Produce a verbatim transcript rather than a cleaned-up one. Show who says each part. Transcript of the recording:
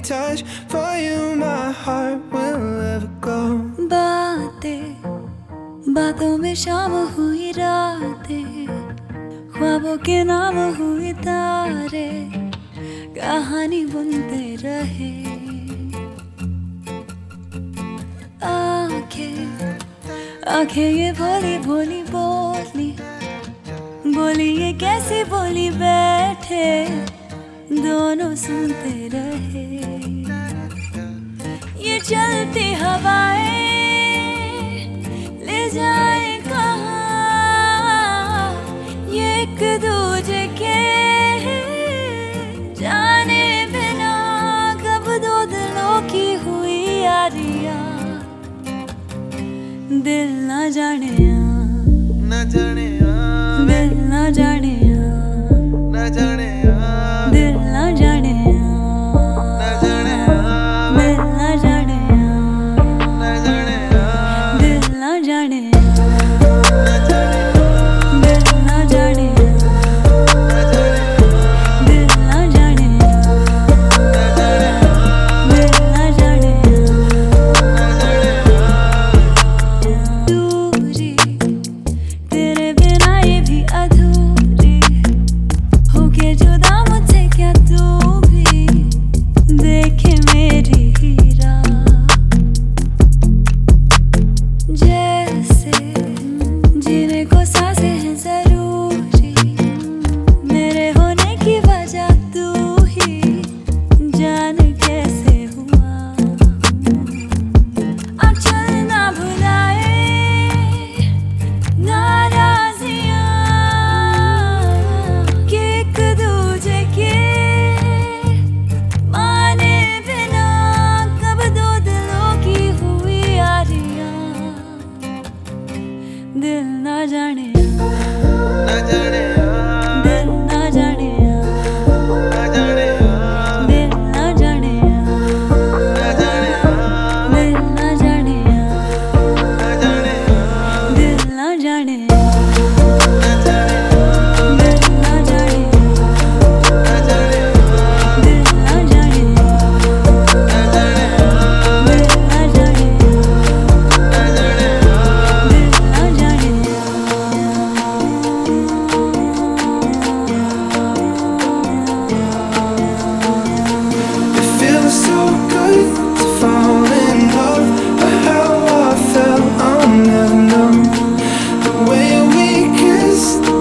Speaker 1: touch. For you my heart will never go.
Speaker 2: बातें बातों में शाम हुई रातें, ख्वाबों के नाम हुए तारे, कहानी बुनते रहे। आंखें आंखें ये भोली भोली बोली बोली ये कैसी बोली, बैठे दोनों सुनते रहे। ये चलती हवाएं ले जाए कहाँ, ये एक दूजे के जाने बिना कब दो दिलों की हुई यारियां। दिल ना जाने
Speaker 1: न जाने
Speaker 2: दिल ना जाने
Speaker 1: न जाने
Speaker 2: दिल ना जाने
Speaker 1: न जाने
Speaker 2: दिल ना जाने
Speaker 1: न जाने
Speaker 2: दिल ना जाने
Speaker 1: न जाने
Speaker 2: दिल ना जाने दिल ना जाने दिल ना जाने। दूरी तेरे बिना ये भी अधूरी, होके जुदा मुझसे क्या तू भी देखे मेरी हीरा। जैसे जीने को सांसें हैं जरूरी, मेरे होने की वजह तू ही जाने कैसे हुआ। आंचल ना भुलाए नाराजियां कि एक दूजे के माने बिना कब दो दिलों की हुई यारियां। दिल ना जाने
Speaker 1: न जाने
Speaker 2: दिल ना जाने
Speaker 1: न जाने
Speaker 2: दिल ना जाने
Speaker 1: न जाने
Speaker 2: दिल ना जाने
Speaker 1: न जाने
Speaker 2: दिल ना जाने
Speaker 1: न जाने
Speaker 2: दिल ना जाने
Speaker 1: न जाने
Speaker 2: दिल ना जाने
Speaker 1: न जाने
Speaker 2: दिल ना जाने
Speaker 1: न जाने
Speaker 2: दिल ना जाने।
Speaker 1: It feels so good to fall in love, but how I felt I'll never know. The way we kissed,